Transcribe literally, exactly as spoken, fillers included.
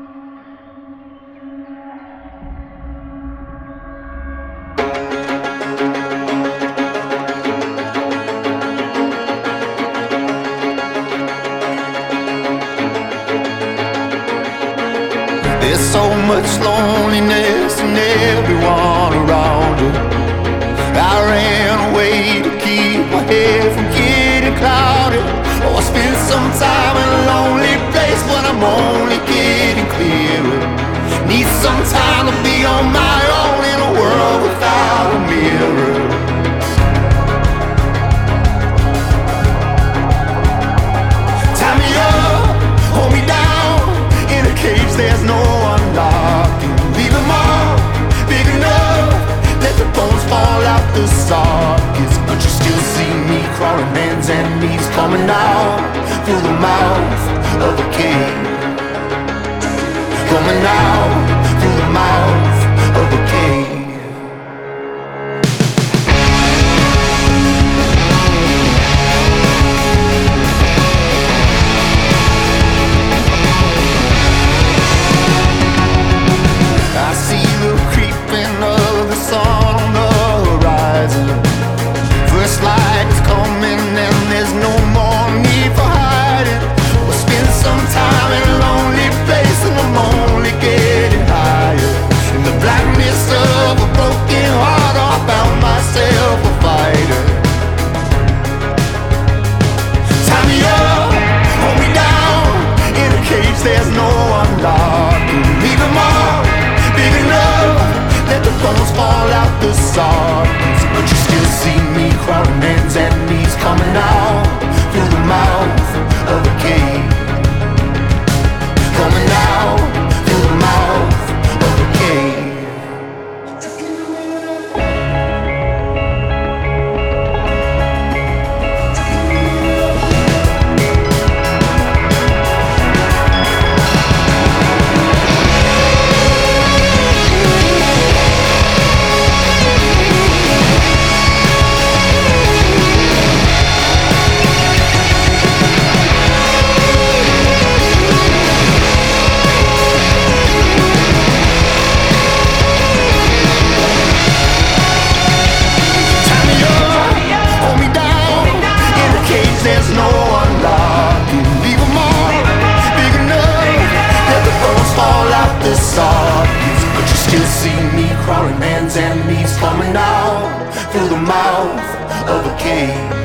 There's so much loneliness in everyone around you. I ran away to keep my head from getting clouded. Oh, I spent some time in a lonely place, but I'm only getting clearer. Need some time to be on my own in a world without a mirror. Tie me up, hold me down in a cage, there's no unlocking. Leave them all big enough, let the bones fall out the sockets. But you still see me crawling, hands and knees coming out through the mouth of a cave. Coming out through the mouth of a cave. I see the creeping of the sun on the horizon. First light is coming and there's no more need for hiding. We'll spend some time in a lonely place and I'm only getting higher. In the blackness of a broken heart, I found myself a fighter. Tie me up, hold me down in a cage, there's no unlocking. Leave them all big enough, let the bones fall out the sockets. But you still see me crawling, hands and knees coming out through the mouth of a cave. Coming out through the mouth of a cave. There's no unlocking. Leave them all big enough, let the bones fall out the sockets. But you still see me crawling, hands and knees coming out through the mouth of a cave.